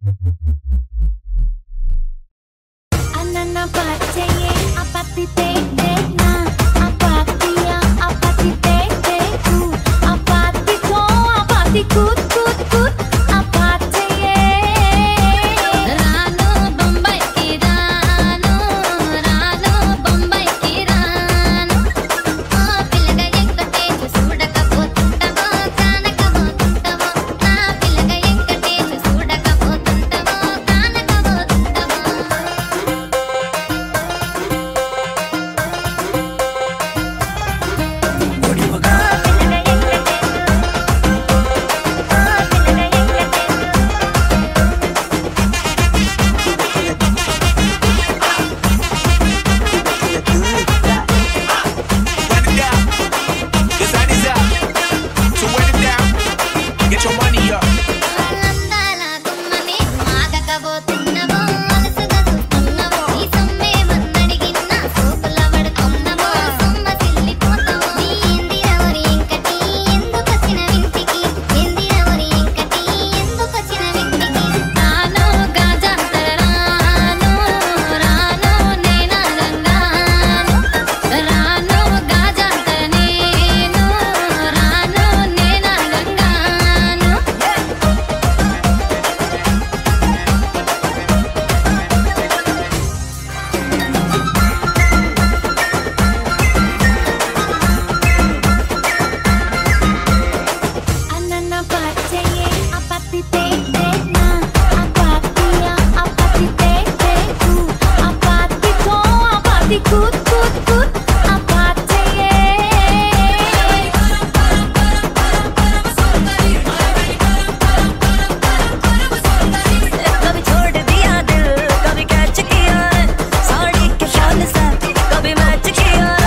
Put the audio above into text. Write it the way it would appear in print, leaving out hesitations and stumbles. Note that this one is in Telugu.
Anana pachaye apati te na apati ya apati te ku apati ko apati kut kut kut apachaye rano Bombay ki rano Bombay ki rano aa pillaga enkatechu sudakapotuntavo kanakapotuntavo na pillaga enkatechu sudakapotuntavo Run it down. Design is out. So run it down. Get your money up. అందాల గుమ్మని మాగకబోతున్నవో అలసగా చూస్తున్నవో ఈ సొమ్మే మన్నడిగిన్నా సోకుల పడుతున్నవో సొమ్మ సిల్లిపోతావో నీ ఎందిరవరి ఇంకటి ఎందుకొచ్చిన వింటికి ఎందిరవరి ఇంకటి ఎందుకొచ్చిన వింటికి రానో గాజాంతర రానో నేనా గంగాను రానో గాజాంతర నేను రానో నేనా గంగాను Anana pachaye apati te na apati ya apati te ku apati ko apati kut kut kut apachaye कभी छोड़ दिया दिल कभी कैच किया है साड़ी के शान से कभी मैच किया है